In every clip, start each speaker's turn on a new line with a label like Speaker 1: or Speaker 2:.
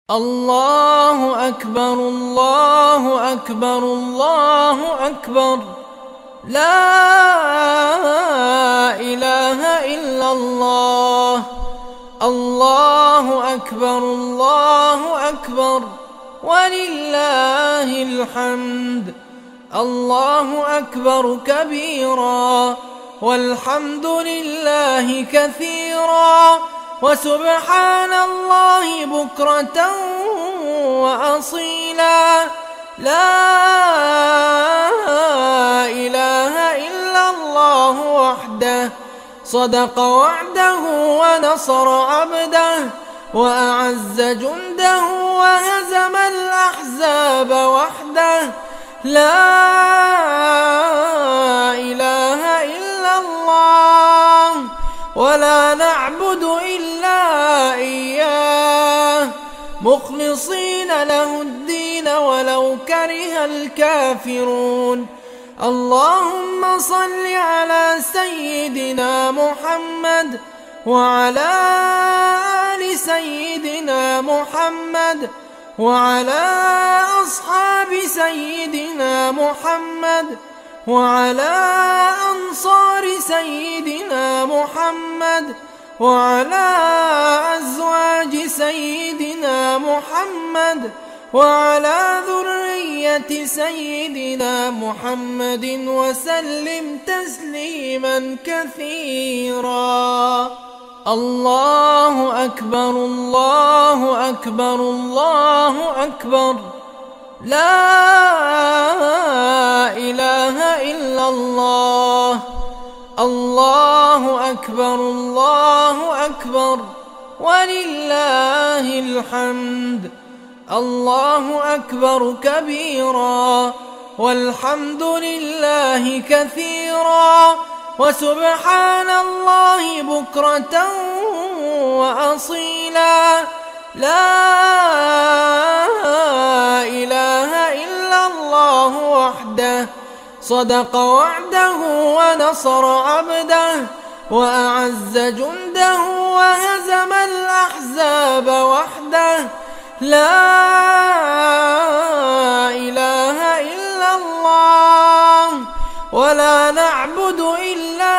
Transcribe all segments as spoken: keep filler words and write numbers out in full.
Speaker 1: الله أكبر الله أكبر الله أكبر، لا إله إلا الله. الله أكبر الله أكبر ولله الحمد. الله أكبر كبيرا والحمد لله كثيرا وسبحان الله بكرة وأصيلا. لا إله إلا الله وحده صدق وعده ونصر عبده وأعز جنده وهزم الأحزاب وحده. لا إله إلا الله ولا نعبد إلا إياه مخلصين له الدين ولو كره الكافرون. اللهم صل على سيدنا محمد وعلى آل سيدنا محمد وعلى أصحاب سيدنا محمد وعلى أنصار سيدنا محمد وعلى أزواج سيدنا محمد وعلى ذرية سيدنا محمد وسلم تسليما كثيرا. الله أكبر الله أكبر الله أكبر، لا إله إلا الله. الله أكبر الله أكبر ولله الحمد. الله أكبر كبيرا والحمد لله كثيرا وسبحان الله بكرة وأصيلا. لا إله إلا الله وحده صدق وعده ونصر عبده وأعز جنده وهزم الأحزاب وحده. لا إله إلا الله ولا نعبد إلا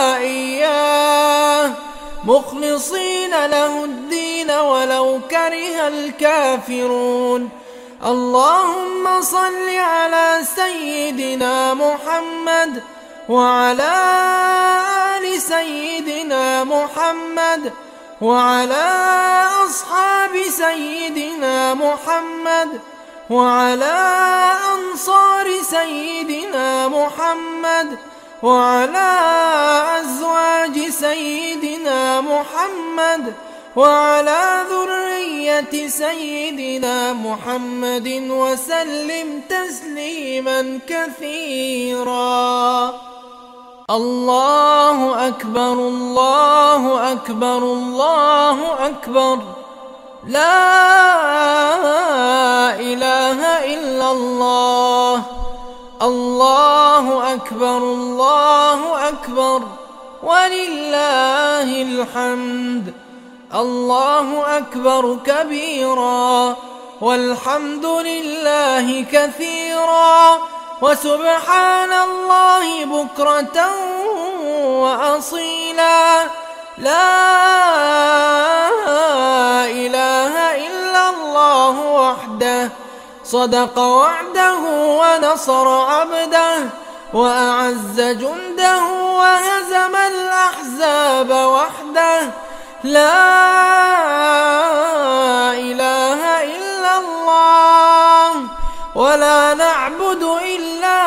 Speaker 1: إياه مخلصين له الدين ولو كره الكافرون. اللهم صل على سيدنا محمد وعلى آل سيدنا محمد وعلى أصحاب سيدنا محمد وعلى أنصار سيدنا محمد وعلى أزواج سيدنا محمد وعلى ذرية سيدنا محمد وسلم تسليما كثيرا. الله أكبر الله أكبر الله أكبر، لا إله إلا الله. الله أكبر الله أكبر ولله الحمد. الله أكبر كبيرا والحمد لله كثيرا وسبحان الله بكرة وأصيلا. لا إله إلا الله وحده صدق وعده ونصر عبده وأعز جنده وهزم الأحزاب وحده. لا إله إلا الله ولا نعبد إلا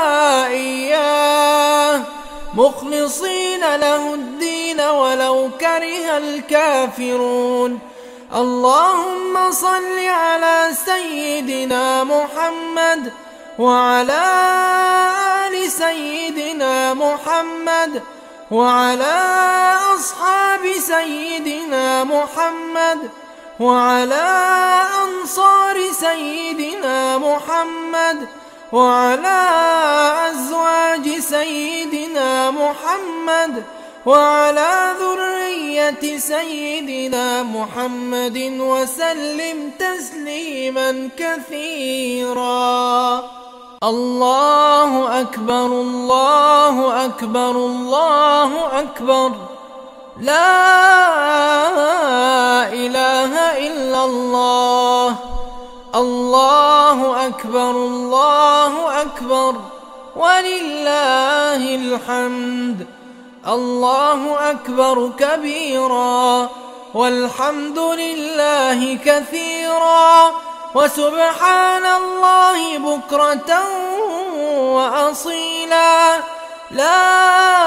Speaker 1: إياه مخلصين له الدين ولو كره الكافرون. اللهم صل على سيدنا محمد وعلى آل سيدنا محمد وعلى أصحاب سيدنا محمد وعلى أنصار سيدنا محمد وعلى أزواج سيدنا محمد وعلى ذرية سيدنا محمد وسلم تسليما كثيرا. الله أكبر الله أكبر الله أكبر، لا إله إلا الله. الله أكبر الله أكبر ولله الحمد. الله أكبر كبيرا والحمد لله كثيرا وسبحان الله بكرة وأصيلا. لا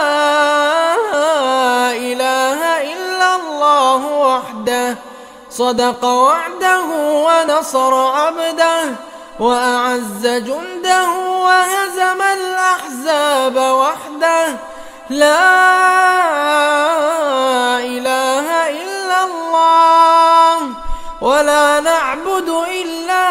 Speaker 1: إله إلا الله وحده صدق وعده ونصر عبده وأعز جنده وهزم الأحزاب وحده. لا إله إلا الله ولا نعبد إلا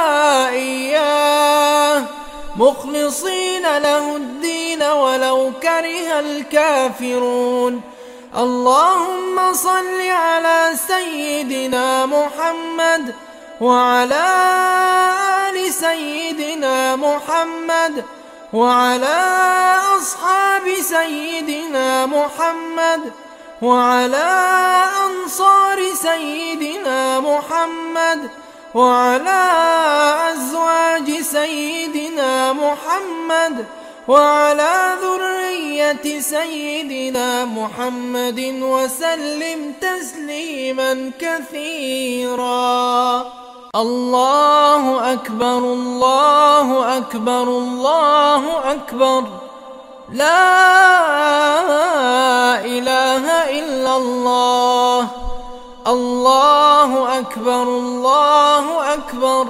Speaker 1: إياه مخلصين له الدين ولو كره الكافرون. اللهم صل على سيدنا محمد وعلى آل سيدنا محمد وعلى أصحاب سيدنا محمد وعلى أنصار سيدنا محمد وعلى أزواج سيدنا محمد وعلى ذرية سيدنا محمد وسلم تسليما كثيرا. الله أكبر الله أكبر الله أكبر، لا إله إلا الله. الله أكبر الله أكبر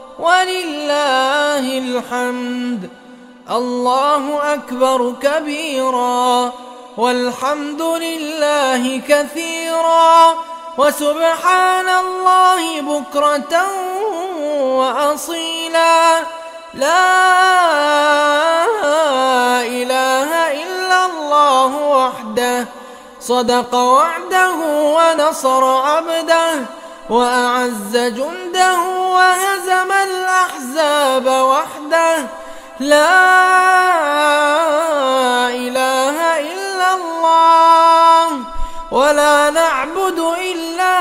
Speaker 1: ولله الحمد. الله أكبر كبيرا والحمد لله كثيرا وسبحان الله بكرة وأصيلا. لا إله إلا الله وحده صدق وعده ونصر عبده وأعز جنده وهزم الأحزاب وحده. لا إله إلا الله ولا نعبد إلا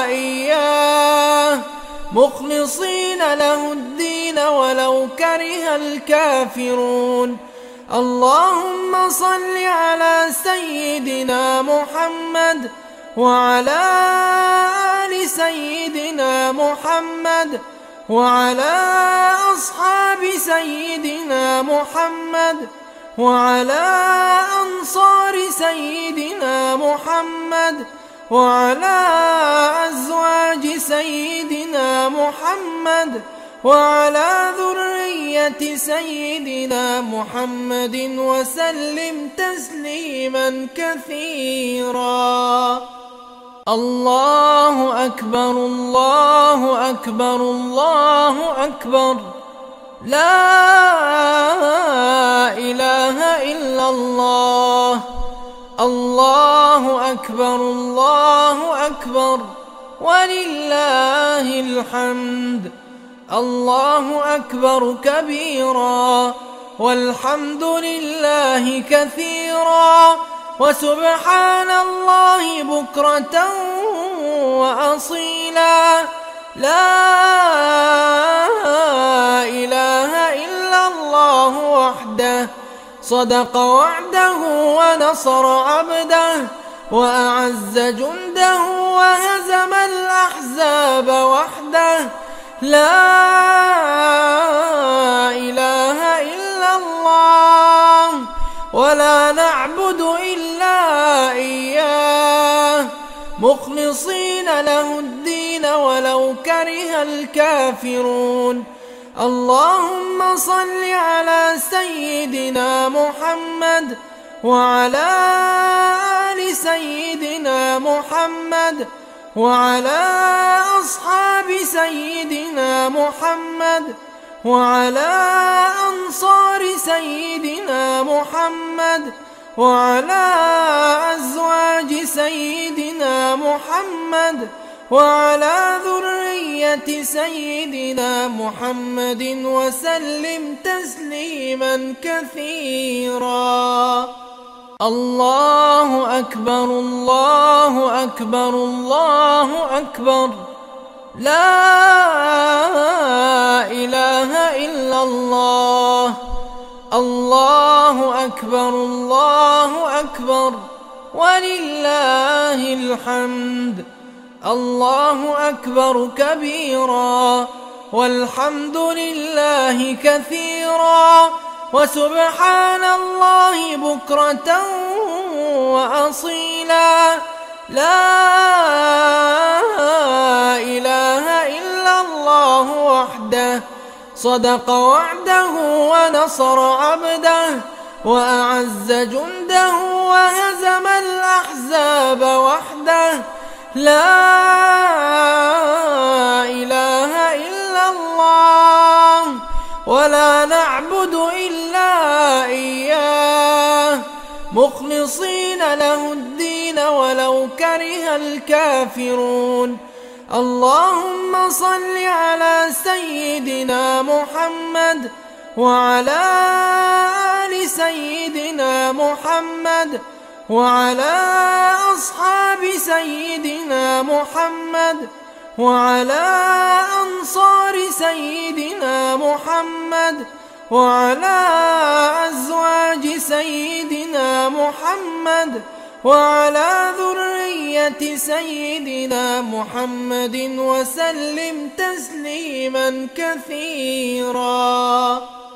Speaker 1: إياه مخلصين له الدين ولو كره الكافرون. اللهم صل على سيدنا محمد وعلى آل سيدنا محمد وعلى أصحاب سيدنا محمد وعلى أنصار سيدنا محمد وعلى أزواج سيدنا محمد وعلى ذرية سيدنا محمد وسلم تسليما كثيرا. الله أكبر الله أكبر الله أكبر، لا إله إلا الله. الله أكبر الله أكبر ولله الحمد. الله أكبر كبيرا والحمد لله كثيرا وسبحان الله بكرة وأصيلا. لا إله إلا الله وحده صدق وعده ونصر عبده وأعز جنده وهزم الأحزاب وحده. لا إله إلا الله ولا نعبد إلا إياه مخلصين له الدين ولو كره الكافرون. اللهم صل على سيدنا محمد وعلى آل سيدنا محمد وعلى أصحاب سيدنا محمد وعلى أنصار سيدنا محمد وعلى أزواج سيدنا محمد وعلى ذرية سيدنا محمد وسلم تسليما كثيرا. الله أكبر الله أكبر الله أكبر، لا إله إلا الله. الله أكبر الله أكبر ولله الحمد. الله أكبر كبيرا والحمد لله كثيرا وسبحان الله بكرة وأصيلا. لا إله إلا الله وحده صدق وعده ونصر عبده وأعز جنده وهزم الأحزاب وحده. لا إله إلا الله ولا نعبد إلا إياه مخلصين له الدين ولو كره الكافرون. اللهم صل على سيدنا محمد وعلى آل سيدنا محمد وعلى أصحاب سيدنا محمد وعلى أنصار سيدنا محمد وعلى أزواج سيدنا محمد وعلى ذرية سيدنا محمد وسلم تسليما كثيرا.